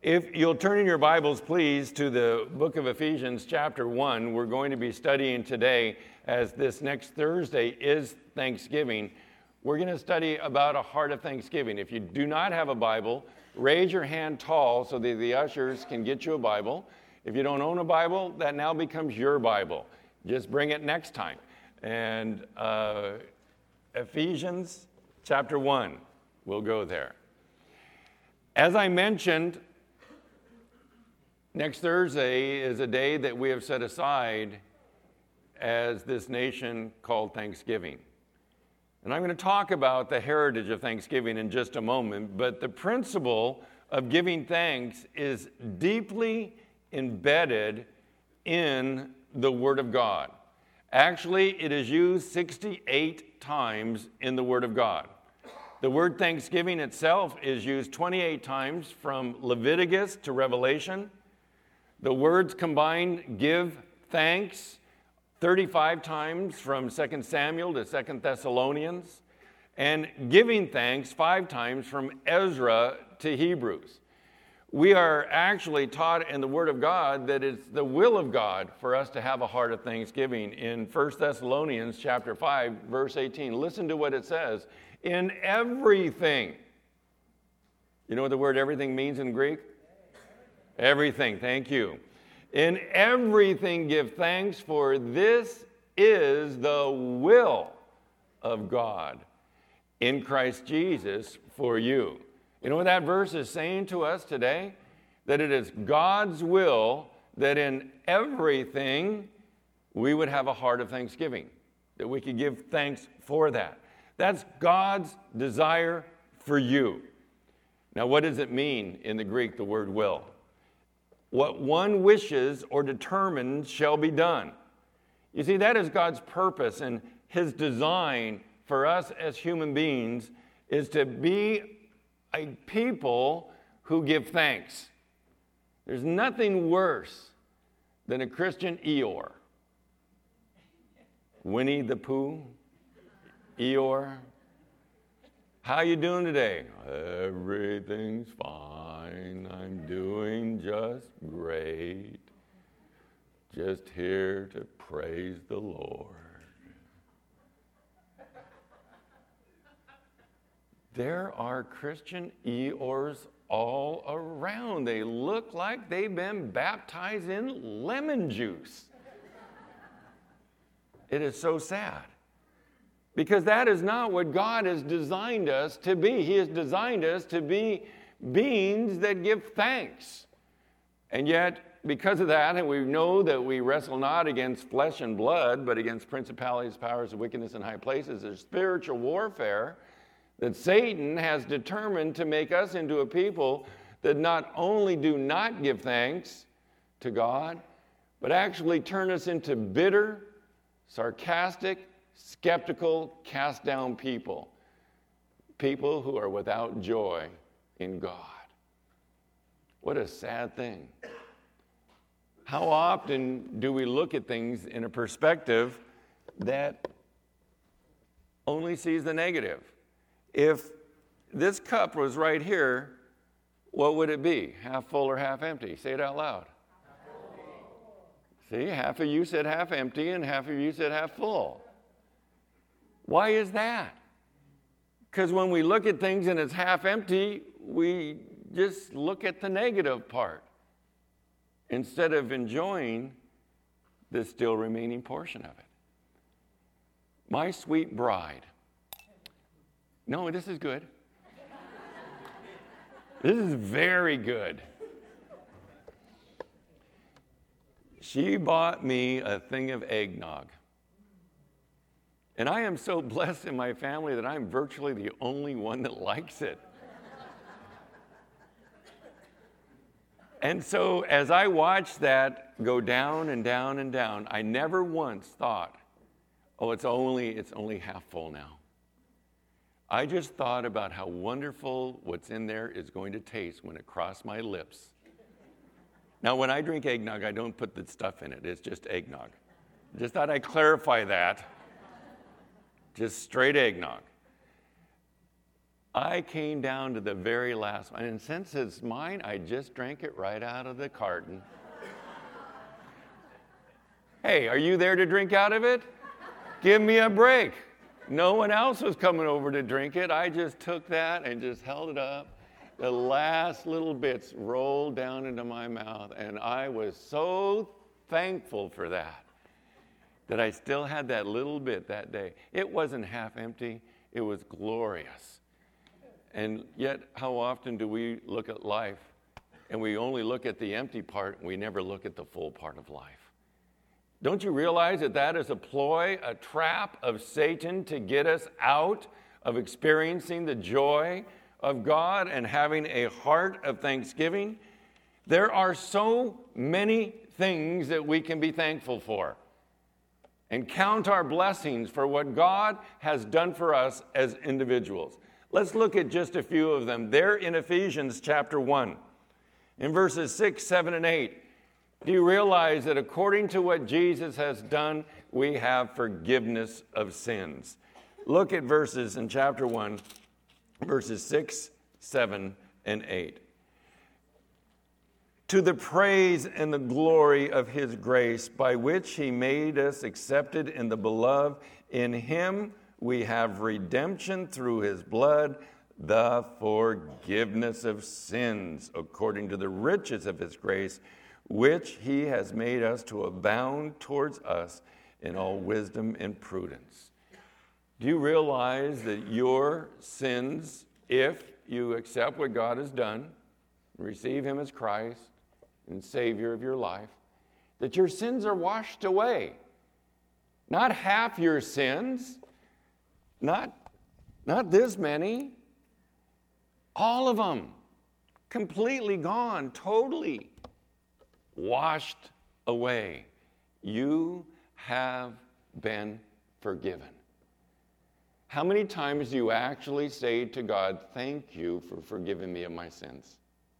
If you'll turn in your Bibles, please, to the book of Ephesians, chapter 1. We're going to be studying today, as this next Thursday is Thanksgiving. We're going to study about a heart of thanksgiving. If you do not have a Bible, raise your hand tall so that the ushers can get you a Bible. If you don't own a Bible, that now becomes your Bible. Just bring it next time. And Ephesians, chapter 1, we'll go there. As I mentioned, next Thursday is a day that we have set aside as this nation called Thanksgiving. And I'm going to talk about the heritage of Thanksgiving in just a moment, but the principle of giving thanks is deeply embedded in the Word of God. Actually, it is used 68 times in the Word of God. The word thanksgiving itself is used 28 times from Leviticus to Revelation. The words combined give thanks 35 times from 2 Samuel to 2 Thessalonians, and giving thanks 5 times from Ezra to Hebrews. We are actually taught in the Word of God that it's the will of God for us to have a heart of thanksgiving. In 1 Thessalonians chapter 5, verse 18, listen to what it says. In everything. You know what the word everything means in Greek? Everything, thank you. In everything give thanks, for this is the will of God in Christ Jesus for you. You know what that verse is saying to us today? That it is God's will that in everything we would have a heart of thanksgiving, that we could give thanks for that. That's God's desire for you. Now, what does it mean in the Greek, the word will? What one wishes or determines shall be done. You see, that is God's purpose, and His design for us as human beings is to be a people who give thanks. There's nothing worse than a Christian Eeyore. Winnie the Pooh, Eeyore. How you doing today? Everything's fine. I'm doing just great. Just here to praise the Lord. There are Christian Eeyores all around. They look like they've been baptized in lemon juice. It is so sad. Because that is not what God has designed us to be. He has designed us to be beings that give thanks. And yet, because of that, and we know that we wrestle not against flesh and blood, but against principalities, powers of wickedness in high places, there's spiritual warfare that Satan has determined to make us into a people that not only do not give thanks to God, but actually turn us into bitter, sarcastic, skeptical, cast down people. People who are without joy in God. What a sad thing. How often do we look at things in a perspective that only sees the negative? If this cup was right here, what would it be? Half full or half empty? Say it out loud. See, half of you said half empty and half of you said half full. Why is that? Because when we look at things and it's half empty, we just look at the negative part instead of enjoying the still remaining portion of it. My sweet bride. No, this is good. This is very good. She bought me a thing of eggnog. And I am so blessed in my family that I'm virtually the only one that likes it. And so as I watched that go down and down and down, I never once thought, oh, it's only half full now. I just thought about how wonderful what's in there is going to taste when it crossed my lips. Now, when I drink eggnog, I don't put the stuff in it. It's just eggnog. Just thought I'd clarify that. Just straight eggnog. I came down to the very last one. And since it's mine, I just drank it right out of the carton. Hey, are you there to drink out of it? Give me a break. No one else was coming over to drink it. I just took that and just held it up. The last little bits rolled down into my mouth, and I was so thankful for that I still had that little bit that day. It wasn't half empty. It was glorious. And yet, how often do we look at life and we only look at the empty part and we never look at the full part of life? Don't you realize that that is a ploy, a trap of Satan to get us out of experiencing the joy of God and having a heart of thanksgiving? There are so many things that we can be thankful for and count our blessings for what God has done for us as individuals. Let's look at just a few of them. There in Ephesians chapter 1, in verses 6, 7, and 8. Do you realize that according to what Jesus has done, we have forgiveness of sins? Look at verses in chapter 1, verses 6, 7, and 8. To the praise and the glory of his grace, by which he made us accepted in the beloved, in him we have redemption through his blood, the forgiveness of sins, according to the riches of his grace, which he has made us to abound towards us in all wisdom and prudence. Do you realize that your sins, if you accept what God has done, receive him as Christ and Savior of your life, that your sins are washed away? Not half your sins, not this many, all of them, completely gone, totally washed away. You have been forgiven. How many times do you actually say to God, thank you for forgiving me of my sins?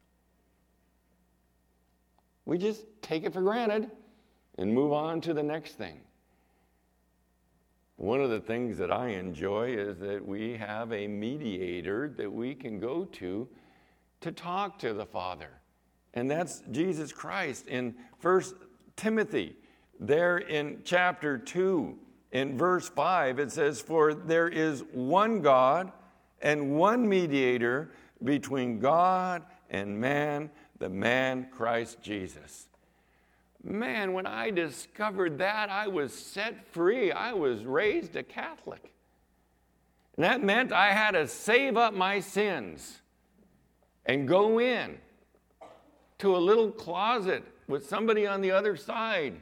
We just take it for granted and move on to the next thing. One of the things that I enjoy is that we have a mediator that we can go to talk to the Father. And that's Jesus Christ. In 1 Timothy, there in chapter 2, in verse 5, it says, for there is one God and one mediator between God and man, the man Christ Jesus. Man, when I discovered that, I was set free. I was raised a Catholic. And that meant I had to save up my sins and go in to a little closet with somebody on the other side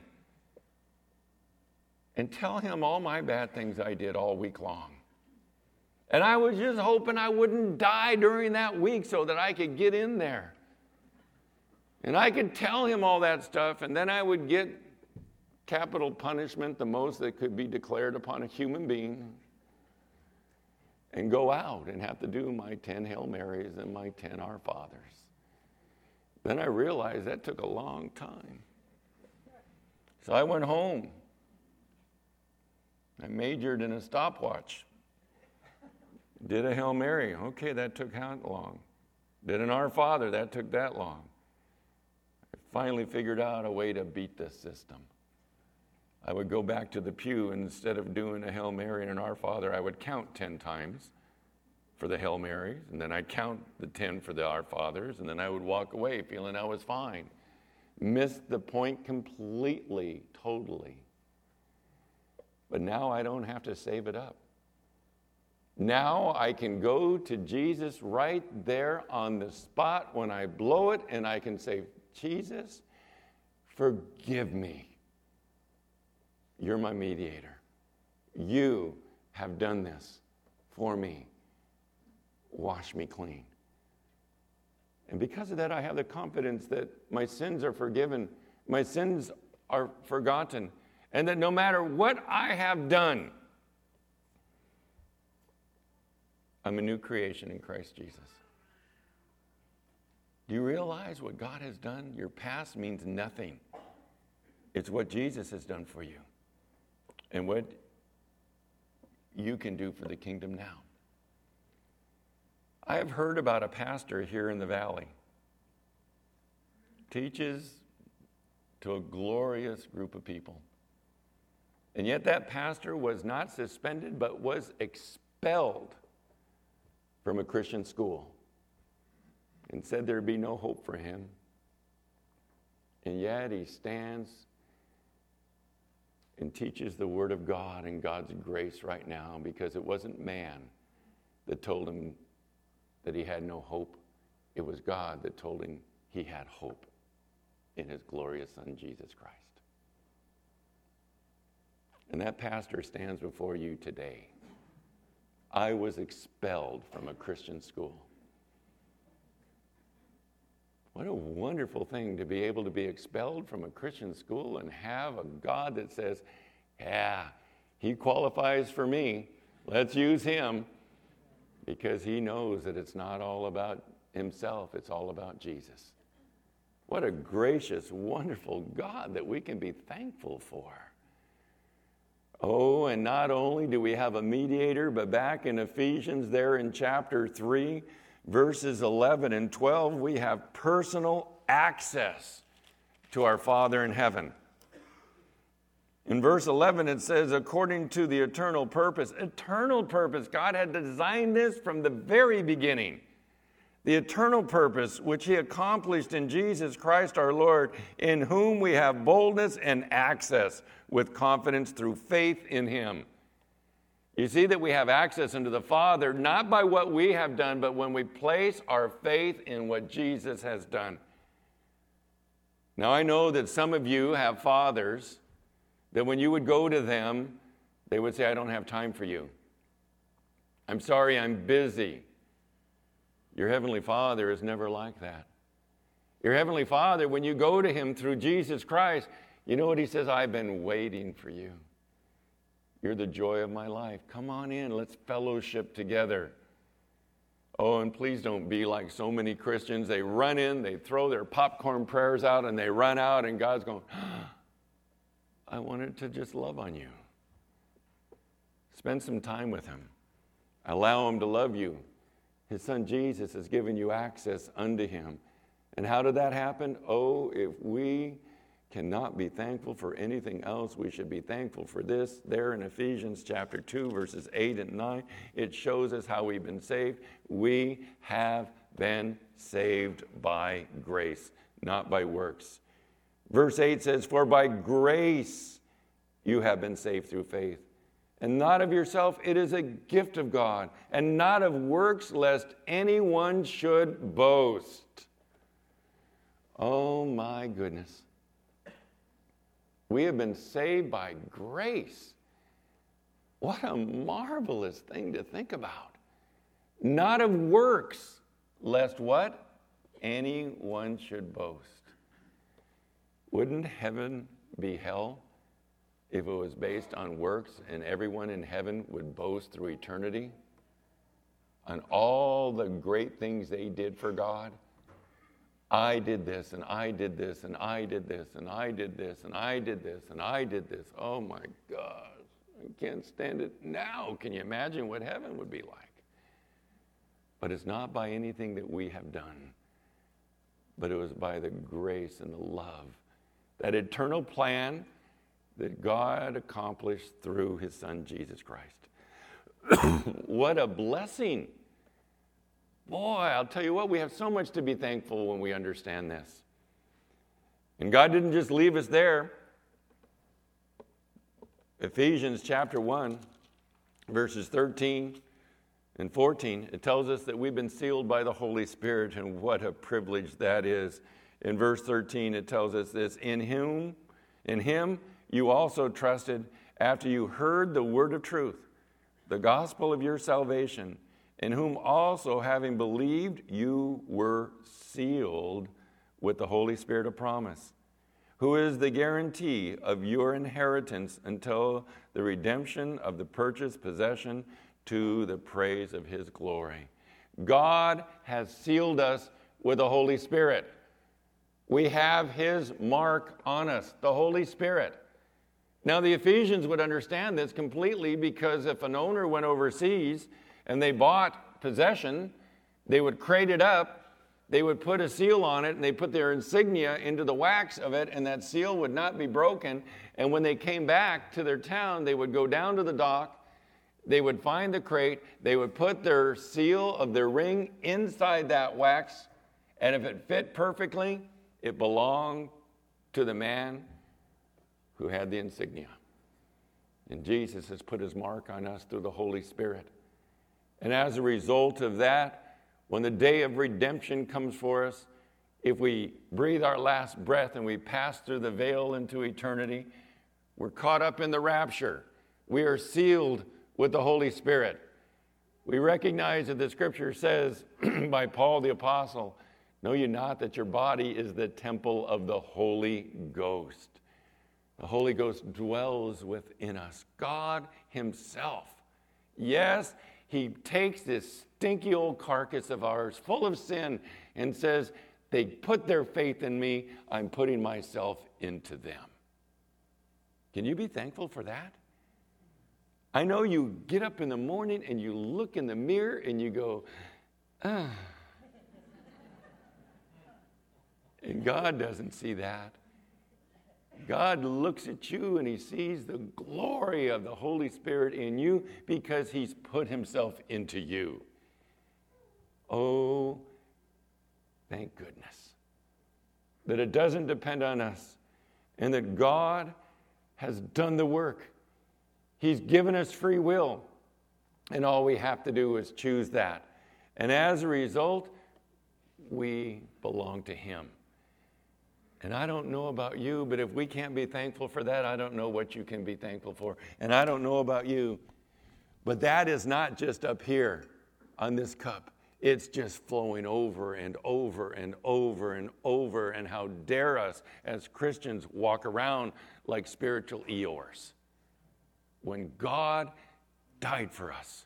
and tell him all my bad things I did all week long. And I was just hoping I wouldn't die during that week so that I could get in there. And I could tell him all that stuff, and then I would get capital punishment, the most that could be declared upon a human being, and go out and have to do my 10 Hail Marys and my 10 Our Fathers. Then I realized that took a long time. So I went home. I majored in a stopwatch. Did a Hail Mary. Okay, that took how long? Did an Our Father. That took that long. I finally figured out a way to beat this system. I would go back to the pew, and instead of doing a Hail Mary and an Our Father, I would count 10 times for the Hail Marys, and then I'd count the 10 for the Our Fathers, and then I would walk away feeling I was fine. Missed the point completely, totally. But now I don't have to save it up. Now I can go to Jesus right there on the spot when I blow it, and I can say, Jesus, forgive me. You're my mediator. You have done this for me. Wash me clean. And because of that, I have the confidence that my sins are forgiven, my sins are forgotten, and that no matter what I have done, I'm a new creation in Christ Jesus. Do you realize what God has done? Your past means nothing. It's what Jesus has done for you and what you can do for the kingdom now. I have heard about a pastor here in the valley. Teaches to a glorious group of people. And yet that pastor was not suspended, but was expelled from a Christian school and said there'd be no hope for him. And yet he stands and teaches the Word of God and God's grace right now, because it wasn't man that told him that he had no hope. It was God that told him he had hope in his glorious Son, Jesus Christ. And that pastor stands before you today. I was expelled from a Christian school. What a wonderful thing to be able to be expelled from a Christian school and have a God that says, yeah, he qualifies for me. Let's use him, because he knows that it's not all about himself. It's all about Jesus. What a gracious, wonderful God that we can be thankful for. Oh, and not only do we have a mediator, but back in Ephesians there in chapter 3, verses 11 and 12, we have personal access to our Father in heaven. In verse 11, it says, according to the eternal purpose. Eternal purpose. God had designed this from the very beginning. The eternal purpose which he accomplished in Jesus Christ our Lord, in whom we have boldness and access with confidence through faith in him. You see that we have access into the Father, not by what we have done, but when we place our faith in what Jesus has done. Now, I know that some of you have fathers that when you would go to them, they would say, I don't have time for you. I'm sorry, I'm busy. Your Heavenly Father is never like that. Your Heavenly Father, when you go to him through Jesus Christ, you know what he says? I've been waiting for you. You're the joy of my life. Come on in. Let's fellowship together. Oh, and please don't be like so many Christians. They run in, they throw their popcorn prayers out, and they run out, and God's going, I wanted to just love on you. Spend some time with him. Allow him to love you. His Son Jesus has given you access unto him. And how did that happen? Oh, if we cannot be thankful for anything else, we should be thankful for this. There in Ephesians chapter 2, verses 8 and 9, it shows us how we've been saved. We have been saved by grace, not by works. Verse 8 says, for by grace you have been saved through faith. And not of yourself, it is a gift of God, and not of works, lest anyone should boast. Oh my goodness. We have been saved by grace. What a marvelous thing to think about. Not of works, lest what? Anyone should boast. Wouldn't heaven be hell if it was based on works and everyone in heaven would boast through eternity on all the great things they did for God? I did this, and I did this, and I did this, and I did this, and I did this, and I did this. Oh my gosh, I can't stand it now. Can you imagine what heaven would be like? But it's not by anything that we have done, but it was by the grace and the love, that eternal plan that God accomplished through his Son, Jesus Christ. What a blessing. Boy, I'll tell you what, we have so much to be thankful when we understand this. And God didn't just leave us there. Ephesians chapter 1, verses 13 and 14, it tells us that we've been sealed by the Holy Spirit, and what a privilege that is. In verse 13, it tells us this, in him you also trusted after you heard the word of truth, the gospel of your salvation, in whom also, having believed, you were sealed with the Holy Spirit of promise, who is the guarantee of your inheritance until the redemption of the purchased possession, to the praise of his glory. God has sealed us with the Holy Spirit. We have his mark on us, the Holy Spirit. Now, the Ephesians would understand this completely, because if an owner went overseas and they bought possession, They would crate it up, they would put a seal on it, and they put their insignia into the wax of it, and that seal would not be broken. And when they came back to their town, they would go down to the dock, they would find the crate, they would put their seal of their ring inside that wax, and if it fit perfectly, it belonged to the man who had the insignia. And Jesus has put his mark on us through the Holy Spirit. And as a result of that, when the day of redemption comes for us, if we breathe our last breath and we pass through the veil into eternity, we're caught up in the rapture. We are sealed with the Holy Spirit. We recognize that the scripture says by Paul the Apostle, "Know ye not that your body is the temple of the Holy Ghost?" The Holy Ghost dwells within us. God himself. Yes, he takes this stinky old carcass of ours full of sin and says, they put their faith in me, I'm putting myself into them. Can you be thankful for that? I know you get up in the morning and you look in the mirror and you go, ah. And God doesn't see that. God looks at you and he sees the glory of the Holy Spirit in you because he's put himself into you. Oh, thank goodness that it doesn't depend on us and that God has done the work. He's given us free will, and all we have to do is choose that. And as a result, we belong to him. And I don't know about you, but if we can't be thankful for that, I don't know what you can be thankful for. And I don't know about you, but that is not just up here on this cup. It's just flowing over and over and over and over. And how dare us as Christians walk around like spiritual Eeyores when God died for us.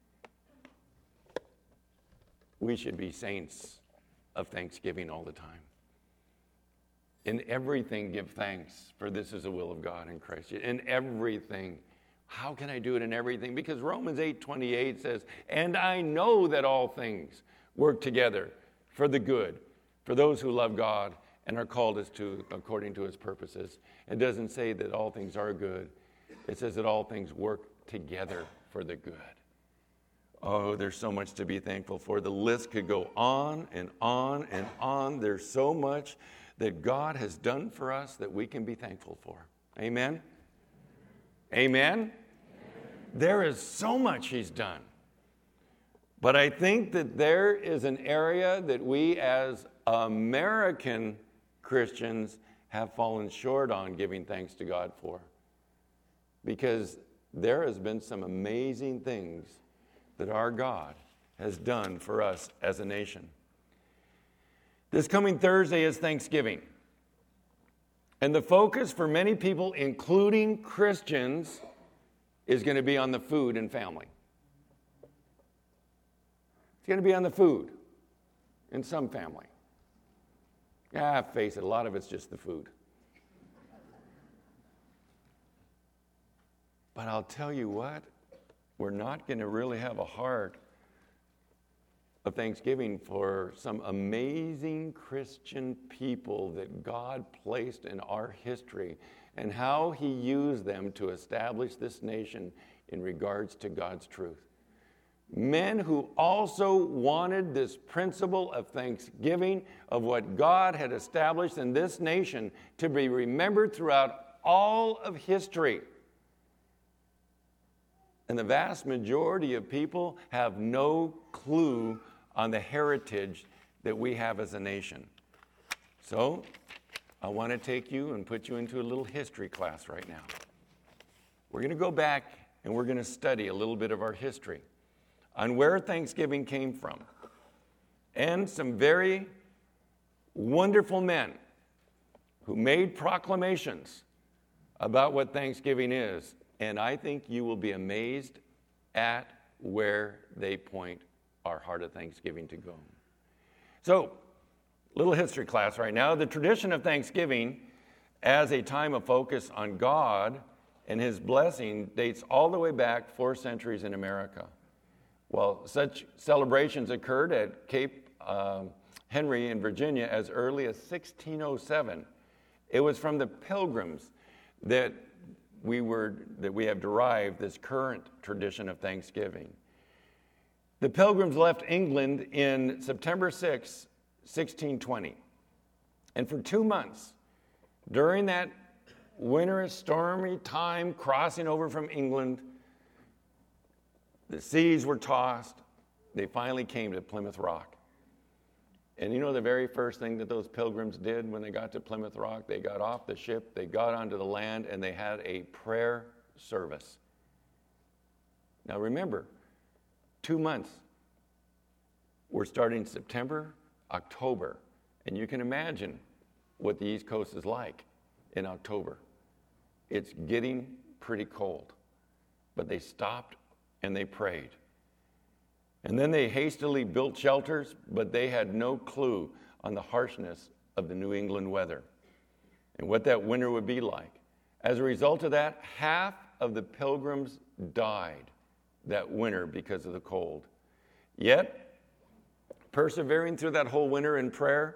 We should be saints of thanksgiving all the time. In everything, give thanks, for this is the will of God in Christ. In everything. How can I do it in everything? Because Romans 8:28 says, and I know that all things work together for the good, for those who love God and are called according to his purposes. It doesn't say that all things are good. It says that all things work together for the good. Oh, there's so much to be thankful for. The list could go on and on and on. There's so much that God has done for us that we can be thankful for. Amen? Amen? There is so much he's done. But I think that there is an area that we as American Christians have fallen short on giving thanks to God for. Because there has been some amazing things that our God has done for us as a nation. This coming Thursday is Thanksgiving. And the focus for many people, including Christians, is going to be on the food and family. It's going to be on the food in some family. Face it, a lot of it's just the food. But I'll tell you what, we're not going to really have a heart of thanksgiving for some amazing Christian people that God placed in our history and how he used them to establish this nation in regards to God's truth. Men who also wanted this principle of thanksgiving of what God had established in this nation to be remembered throughout all of history. And the vast majority of people have no clue on the heritage that we have as a nation. So, I want to take you and put you into a little history class right now. We're going to go back and we're going to study a little bit of our history on where Thanksgiving came from. And some very wonderful men who made proclamations about what Thanksgiving is. And I think you will be amazed at where they point our heart of thanksgiving to go. So, little history class right now. The tradition of Thanksgiving as a time of focus on God and his blessing dates all the way back 4 centuries in America. Well, such celebrations occurred at Cape Henry in Virginia as early as 1607. It was from the Pilgrims that we have derived this current tradition of Thanksgiving. The Pilgrims left England in September 6, 1620. And for 2 months, during that winter stormy time crossing over from England, the seas were tossed. They finally came to Plymouth Rock. And you know the very first thing that those pilgrims did when they got to Plymouth Rock? They got off the ship, they got onto the land, and they had a prayer service. Now remember, 2 months. We're starting September, October, and you can imagine what the East Coast is like in October. It's getting pretty cold. But they stopped and they prayed. And then they hastily built shelters, but they had no clue on the harshness of the New England weather and what that winter would be like. As a result of that, half of the pilgrims died that winter because of the cold. Yet, persevering through that whole winter in prayer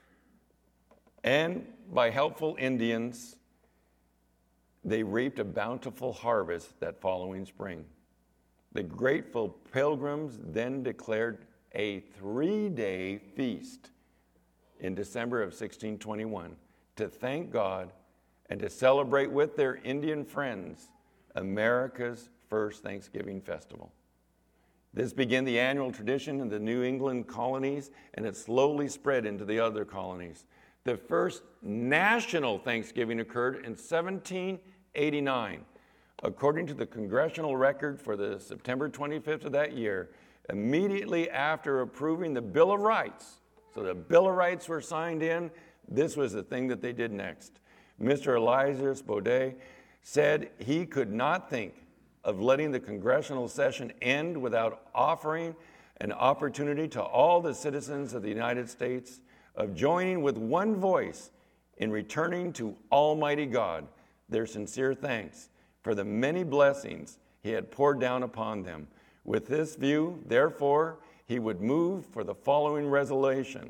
and by helpful Indians, they reaped a bountiful harvest that following spring. The grateful pilgrims then declared a 3-day feast in December of 1621 to thank God and to celebrate with their Indian friends America's first Thanksgiving festival. This began the annual tradition in the New England colonies, and it slowly spread into the other colonies. The first national Thanksgiving occurred in 1789. According to the congressional record for the September 25th of that year, immediately after approving the Bill of Rights, so the Bill of Rights were signed in, this was the thing that they did next. Mr. Elias Baudet said he could not think of letting the congressional session end without offering an opportunity to all the citizens of the United States of joining with one voice in returning to Almighty God their sincere thanks for the many blessings he had poured down upon them. With this view, therefore, he would move for the following resolution,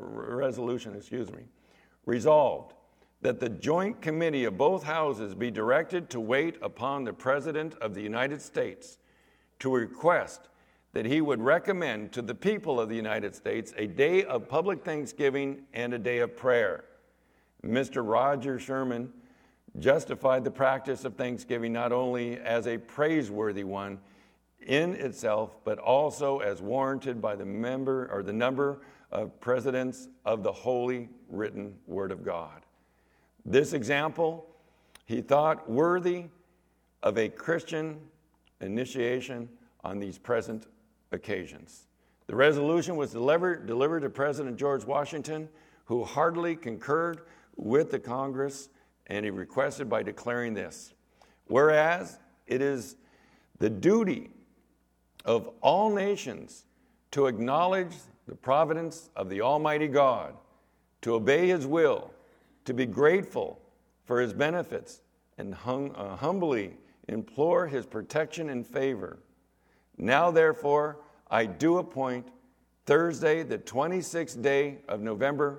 resolved that the joint committee of both houses be directed to wait upon the President of the United States to request that he would recommend to the people of the United States a day of public thanksgiving and a day of prayer. Mr. Roger Sherman justified the practice of Thanksgiving not only as a praiseworthy one in itself, but also as warranted by the number of presidents of the Holy Written Word of God. This example he thought worthy of a Christian initiation on these present occasions. The resolution was delivered to President George Washington, who heartily concurred with the Congress, and he requested by declaring this: whereas it is the duty of all nations to acknowledge the providence of the Almighty God, to obey his will, to be grateful for his benefits, and humbly implore his protection and favor. Now, therefore, I do appoint Thursday, the 26th day of November,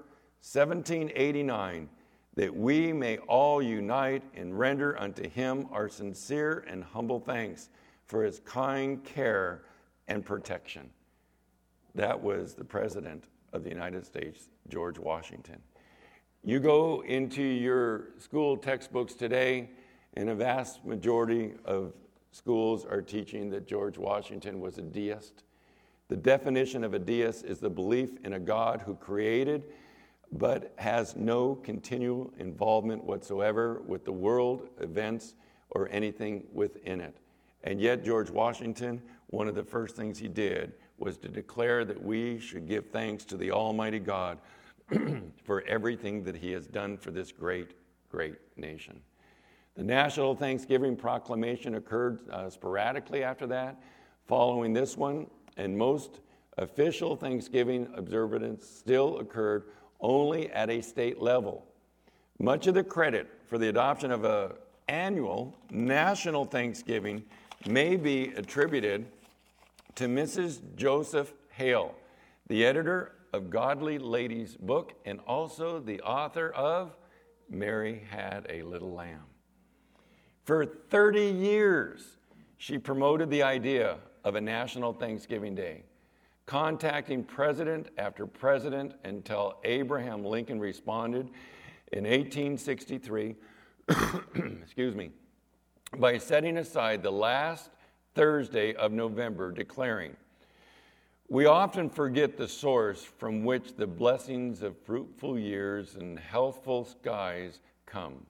1789, that we may all unite and render unto him our sincere and humble thanks for his kind care and protection. That was the President of the United States, George Washington. You go into your school textbooks today, and a vast majority of schools are teaching that George Washington was a deist. The definition of a deist is the belief in a God who created but has no continual involvement whatsoever with the world, events, or anything within it. And yet George Washington, one of the first things he did was to declare that we should give thanks to the Almighty God for everything that he has done for this great, great nation. The National Thanksgiving Proclamation occurred sporadically after that. Following this one, and most official Thanksgiving observance still occurred only at a state level. Much of the credit for the adoption of an annual national Thanksgiving may be attributed to Mrs. Joseph Hale, the editor of Godly Ladies book and also the author of Mary Had a Little Lamb. For 30 years, she promoted the idea of a National Thanksgiving Day, contacting president after president until Abraham Lincoln responded in 1863, by setting aside the last Thursday of November, declaring, "We often forget the source from which the blessings of fruitful years and healthful skies come.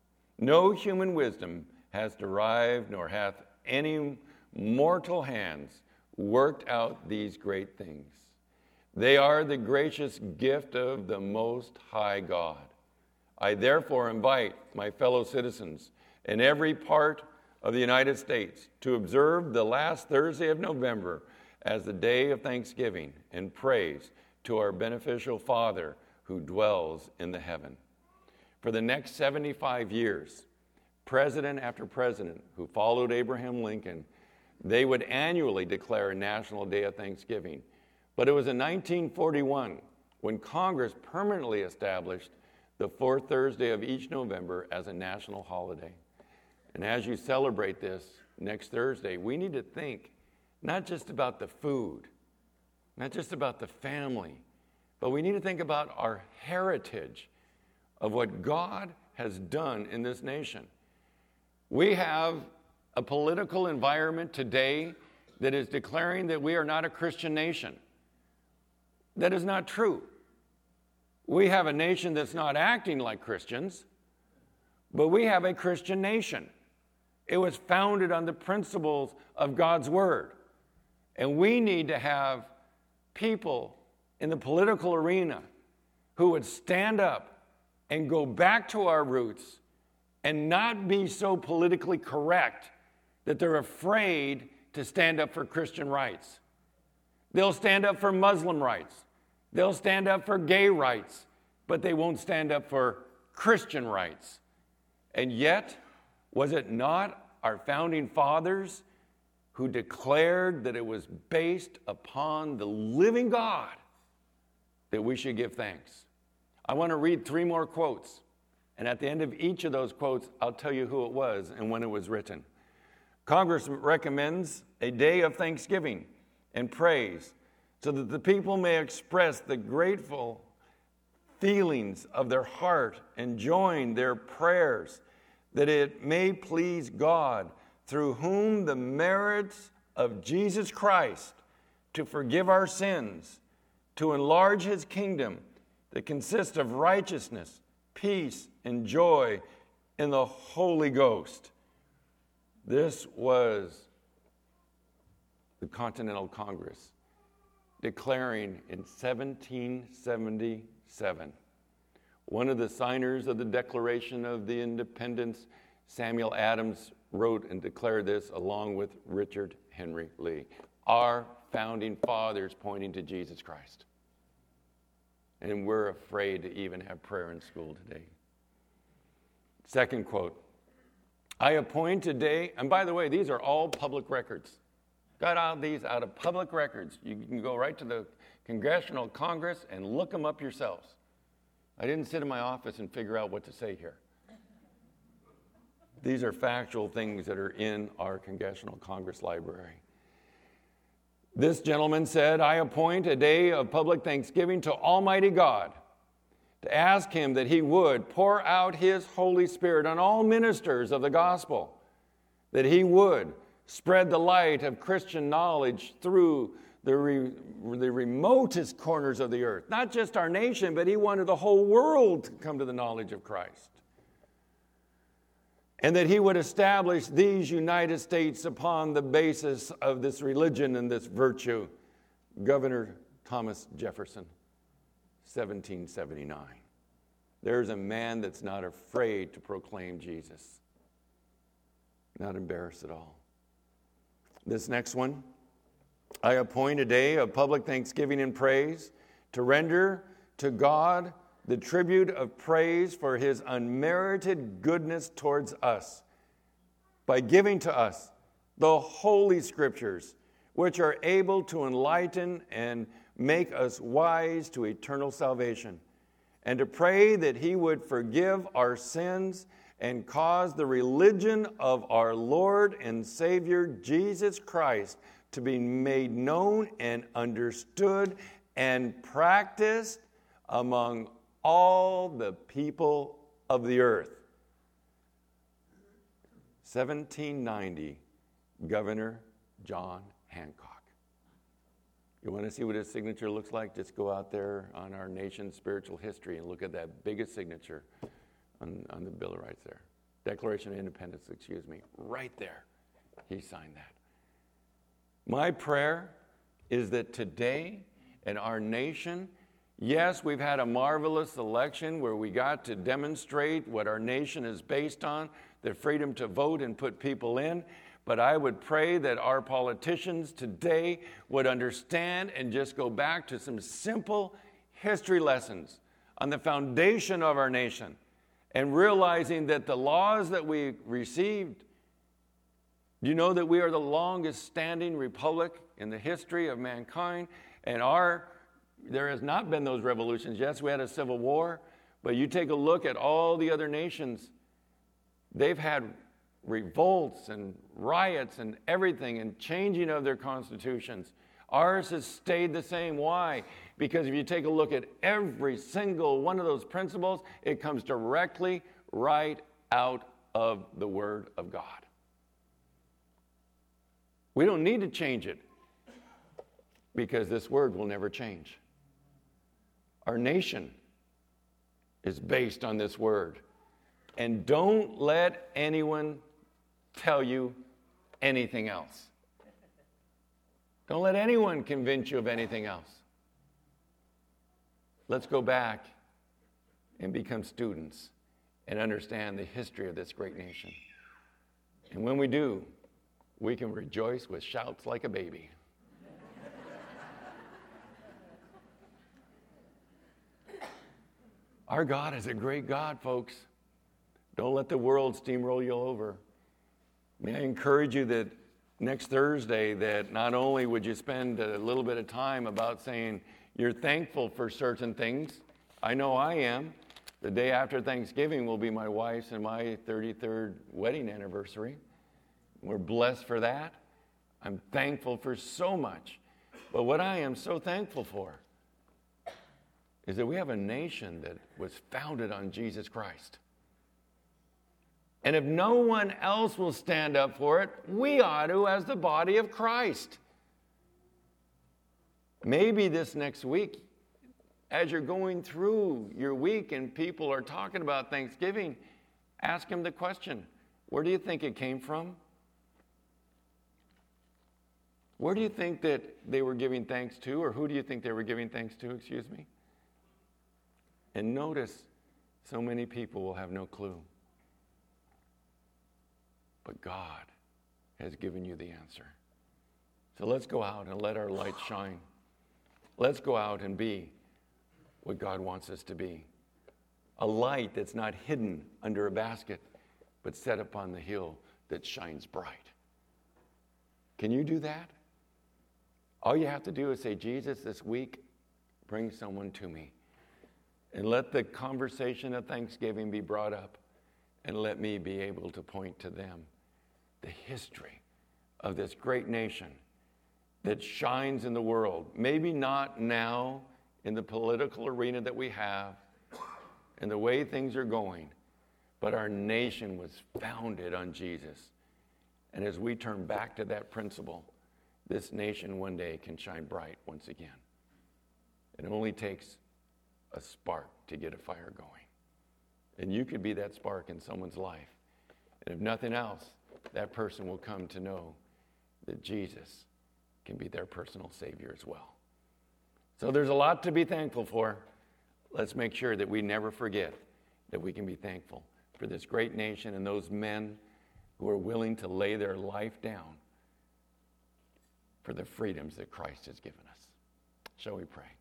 No human wisdom has derived, nor hath any mortal hands worked out these great things. They are the gracious gift of the Most High God. I therefore invite my fellow citizens in every part of the United States to observe the last Thursday of November as the day of thanksgiving and praise to our beneficial Father who dwells in the heaven." For the next 75 years, president after president who followed Abraham Lincoln, they would annually declare a national day of thanksgiving. But it was in 1941 when Congress permanently established the fourth Thursday of each November as a national holiday. And as you celebrate this next Thursday, we need to think not just about the food, not just about the family, but we need to think about our heritage of what God has done in this nation. We have a political environment today that is declaring that we are not a Christian nation. That is not true. We have a nation that's not acting like Christians, but we have a Christian nation. It was founded on the principles of God's Word. And we need to have people in the political arena who would stand up and go back to our roots and not be so politically correct that they're afraid to stand up for Christian rights. They'll stand up for Muslim rights. They'll stand up for gay rights, but they won't stand up for Christian rights. And yet, was it not our founding fathers who declared that it was based upon the living God that we should give thanks? I want to read 3 more quotes. And at the end of each of those quotes, I'll tell you who it was and when it was written. Congress recommends a day of thanksgiving and praise so that the people may express the grateful feelings of their heart and join their prayers, that it may please God, through whom the merits of Jesus Christ, to forgive our sins, to enlarge his kingdom that consists of righteousness, peace, and joy in the Holy Ghost. This was the Continental Congress declaring in 1777. One of the signers of the Declaration of the Independence, Samuel Adams, wrote and declared this along with Richard Henry Lee. Our founding fathers pointing to Jesus Christ. And we're afraid to even have prayer in school today. Second quote, I appoint today, and by the way, these are all public records. Got all these out of public records. You can go right to the Congressional Congress and look them up yourselves. I didn't sit in my office and figure out what to say here. These are factual things that are in our Congressional Congress library. This gentleman said, I appoint a day of public thanksgiving to Almighty God to ask him that he would pour out his Holy Spirit on all ministers of the gospel, that he would spread the light of Christian knowledge through the remotest corners of the earth. Not just our nation, but he wanted the whole world to come to the knowledge of Christ. And that he would establish these United States upon the basis of this religion and this virtue. Governor Thomas Jefferson, 1779. There's a man that's not afraid to proclaim Jesus. Not embarrassed at all. This next one, I appoint a day of public thanksgiving and praise to render to God the tribute of praise for his unmerited goodness towards us by giving to us the Holy Scriptures, which are able to enlighten and make us wise to eternal salvation, and to pray that he would forgive our sins and cause the religion of our Lord and Savior Jesus Christ to be made known and understood and practiced among all the people of the earth. 1790, Governor John Hancock. You want to see what his signature looks like? Just go out there on our nation's spiritual history and look at that biggest signature on the Bill of Rights there. Declaration of Independence, right there. He signed that. My prayer is that today in our nation, yes, we've had a marvelous election where we got to demonstrate what our nation is based on, the freedom to vote and put people in. But I would pray that our politicians today would understand and just go back to some simple history lessons on the foundation of our nation, and realizing that the laws that we received, do you know that we are the longest standing republic in the history of mankind? And there has not been those revolutions. Yes, we had a civil war, but you take a look at all the other nations, they've had revolts and riots and everything and changing of their constitutions. Ours has stayed the same. Why? Because if you take a look at every single one of those principles, it comes directly right out of the Word of God. We don't need to change it because this Word will never change. Our nation is based on this Word. And don't let anyone tell you anything else. Don't let anyone convince you of anything else. Let's go back and become students and understand the history of this great nation. And when we do, we can rejoice with shouts like a baby. Our God is a great God, folks. Don't let the world steamroll you over. May I encourage you that next Thursday that not only would you spend a little bit of time about saying you're thankful for certain things. I know I am. The day after Thanksgiving will be my wife's and my 33rd wedding anniversary. We're blessed for that. I'm thankful for so much. But what I am so thankful for is that we have a nation that was founded on Jesus Christ. And if no one else will stand up for it, we ought to as the body of Christ. Maybe this next week, as you're going through your week and people are talking about Thanksgiving, ask them the question, where do you think it came from? Where do you think that they were giving thanks to, or who do you think they were giving thanks to, And notice, so many people will have no clue. But God has given you the answer. So let's go out and let our light shine. Let's go out and be what God wants us to be. A light that's not hidden under a basket, but set upon the hill that shines bright. Can you do that? All you have to do is say, Jesus, this week, bring someone to me. And let the conversation of Thanksgiving be brought up. And let me be able to point to them the history of this great nation that shines in the world. Maybe not now in the political arena that we have and the way things are going, but our nation was founded on Jesus. And as we turn back to that principle, this nation one day can shine bright once again. It only takes a spark to get a fire going. And you could be that spark in someone's life. And if nothing else, that person will come to know that Jesus can be their personal Savior as well. So there's a lot to be thankful for. Let's make sure that we never forget that we can be thankful for this great nation and those men who are willing to lay their life down for the freedoms that Christ has given us. Shall we pray?